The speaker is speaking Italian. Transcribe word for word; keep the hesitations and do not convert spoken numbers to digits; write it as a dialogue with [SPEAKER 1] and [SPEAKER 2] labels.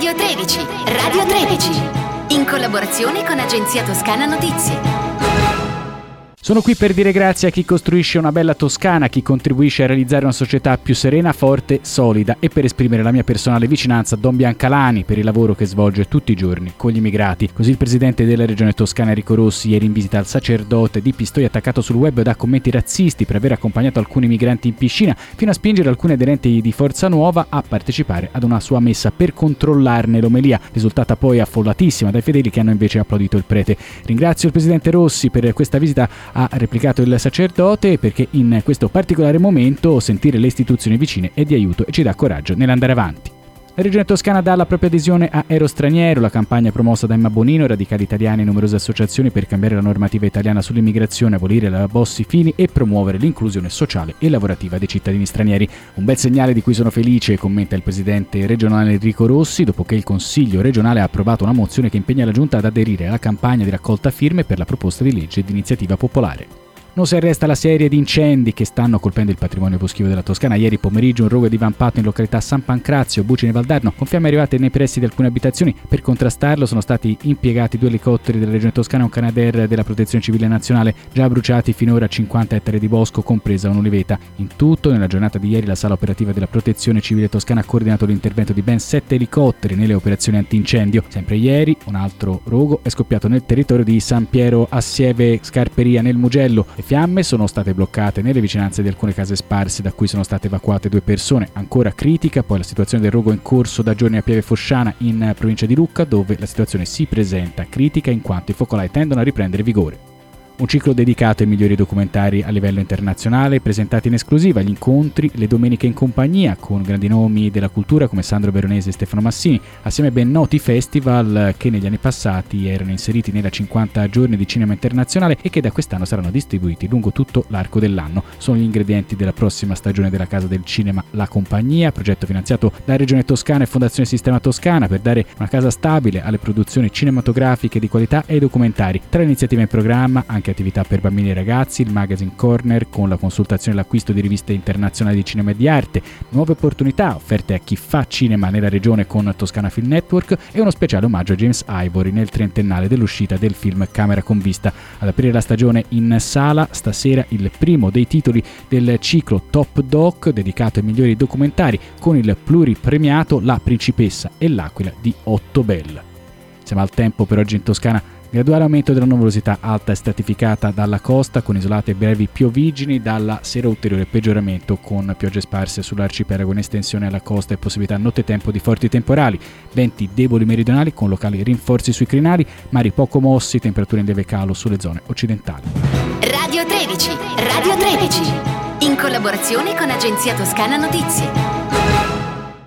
[SPEAKER 1] Radio tredici, Radio tredici, in collaborazione con Agenzia Toscana Notizie.
[SPEAKER 2] Sono qui per dire grazie a chi costruisce una bella Toscana, a chi contribuisce a realizzare una società più serena, forte, solida, e per esprimere la mia personale vicinanza a Don Biancalani per il lavoro che svolge tutti i giorni con gli immigrati. Così il presidente della regione toscana Enrico Rossi ieri in visita al sacerdote di Pistoia, attaccato sul web da commenti razzisti per aver accompagnato alcuni migranti in piscina, fino a spingere alcuni aderenti di Forza Nuova a partecipare ad una sua messa per controllarne l'omelia, risultata poi affollatissima dai fedeli che hanno invece applaudito il prete. Ringrazio il presidente Rossi per questa visita, ha replicato il sacerdote, perché in questo particolare momento sentire le istituzioni vicine è di aiuto e ci dà coraggio nell'andare avanti. La regione toscana dà la propria adesione a Ero Straniero, la campagna promossa da Emma Bonino, radicali italiani e numerose associazioni per cambiare la normativa italiana sull'immigrazione, abolire la Bossi-Fini e promuovere l'inclusione sociale e lavorativa dei cittadini stranieri. Un bel segnale di cui sono felice, commenta il presidente regionale Enrico Rossi, dopo che il Consiglio regionale ha approvato una mozione che impegna la Giunta ad aderire alla campagna di raccolta firme per la proposta di legge di iniziativa popolare. Non si arresta la serie di incendi che stanno colpendo il patrimonio boschivo della Toscana. Ieri pomeriggio un rogo è divampato in località San Pancrazio, Bucine Valdarno, con fiamme arrivate nei pressi di alcune abitazioni. Per contrastarlo sono stati impiegati due elicotteri della regione toscana e un Canadair della Protezione Civile Nazionale, già bruciati finora cinquanta ettari di bosco, compresa un'oliveta. In tutto, nella giornata di ieri, la sala operativa della Protezione Civile Toscana ha coordinato l'intervento di ben sette elicotteri nelle operazioni antincendio. Sempre ieri un altro rogo è scoppiato nel territorio di San Piero Assieve Scarperia nel Mugello. Le fiamme sono state bloccate nelle vicinanze di alcune case sparse, da cui sono state evacuate due persone. Ancora critica poi la situazione del rogo in corso da giorni a Pieve Fosciana in provincia di Lucca, dove la situazione si presenta critica in quanto i focolai tendono a riprendere vigore. Un ciclo dedicato ai migliori documentari a livello internazionale, presentati in esclusiva, gli incontri le domeniche in compagnia con grandi nomi della cultura come Sandro Veronese e Stefano Massini, assieme a ben noti festival che negli anni passati erano inseriti nella cinquanta giorni di cinema internazionale e che da quest'anno saranno distribuiti lungo tutto l'arco dell'anno. Sono gli ingredienti della prossima stagione della Casa del Cinema La Compagnia, progetto finanziato da Regione Toscana e Fondazione Sistema Toscana per dare una casa stabile alle produzioni cinematografiche di qualità e ai documentari. Tra le iniziative in programma anche attività per bambini e ragazzi, il Magazine Corner con la consultazione e l'acquisto di riviste internazionali di cinema e di arte, nuove opportunità offerte a chi fa cinema nella regione con Toscana Film Network e uno speciale omaggio a James Ivory nel trentennale dell'uscita del film Camera con vista. Ad aprire la stagione in sala stasera il primo dei titoli del ciclo Top Doc dedicato ai migliori documentari con il pluripremiato La Principessa e l'Aquila di Otto Bell. Siamo al tempo per oggi in Toscana. Graduale aumento della nuvolosità alta e stratificata dalla costa con isolate brevi pioviggini, dalla sera ulteriore peggioramento con piogge sparse sull'arcipelago in estensione alla costa e possibilità nottetempo di forti temporali, venti deboli meridionali con locali rinforzi sui crinali, mari poco mossi, temperature in lieve calo sulle zone occidentali.
[SPEAKER 1] Radio tredici, Radio tredici, in collaborazione con Agenzia Toscana Notizie.